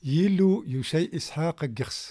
يلو يوشي إسحاق قخس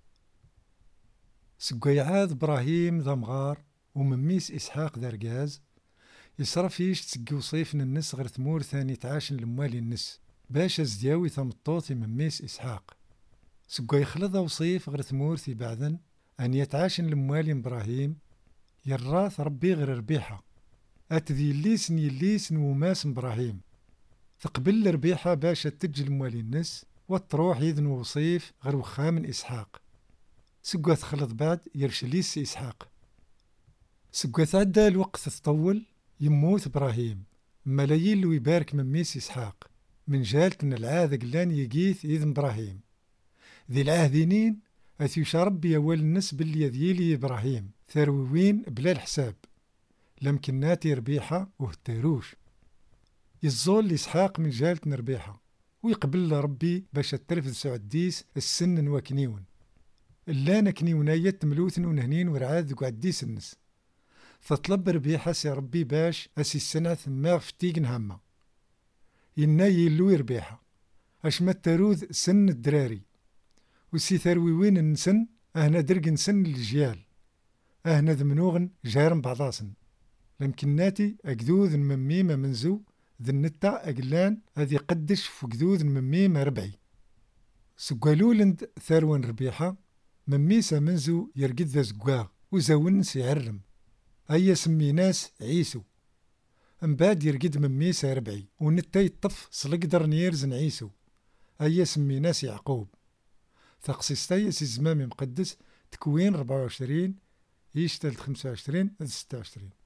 سقيعاد إبراهيم ذا مغار ومميس إسحاق ذا رقاز يصرف تسقي وصيف النس غير ثمور ثاني تعاشن لموالي النس باش ازدياوي ثمطوطي مميس إسحاق سقي يخلط وصيف غير ثمور ثي بعدن أن يتعاشن لموالي إبراهيم يراث ربي غير ربيحة أتذي الليسن يليسن وماس إبراهيم تقبل ربيحة باش تجي لموالي النس وتروح يذن وصيف غير وخام إسحاق سقوا تخلط بعد يرشليس إسحاق سقوا تعدى الوقت تطول يموت إبراهيم ملايين لو يبارك مميس إسحاق من جالت إن العاذ قلان يقيث إذن إبراهيم ذي العاهدينين أثيوش ربي أول النس باللي يذيلي إبراهيم ثروين بلا الحساب لمكناتي ربيحة وهتاروش يزول إسحاق من جالت نربيحة ويقبل ربي باش التلفذ سعديس السن نواكنيون اللانا كنيونايت ملوثن ونهنين ورعاد قعديس النس فطلب ربيحة سي ربي باش أسي السنة ثما فتيق نهمة ينا يلو ربيحة أش ما التاروذ سن الدراري وسي ثرويوين النسن أهنا درق نسن الجيال أهنا ذمنوغن جارن بعضاسن لمكناتي أقذوذ مميمة منزو ذي النتا أقلان هذي قدش فقذوذ مميمة ربعي سقوالولند ثروان ربيحة مميسة منزو يرقد ذا زقواه وزاون سيعرم أي سمي ناس عيسو بعد يرقد مميسة ربعي ونتا يطف سلقدر نيرزن عيسو أي سمي ناس يعقوب تقصيصتي زمامي مقدس تكوين 24 يشتل 25 26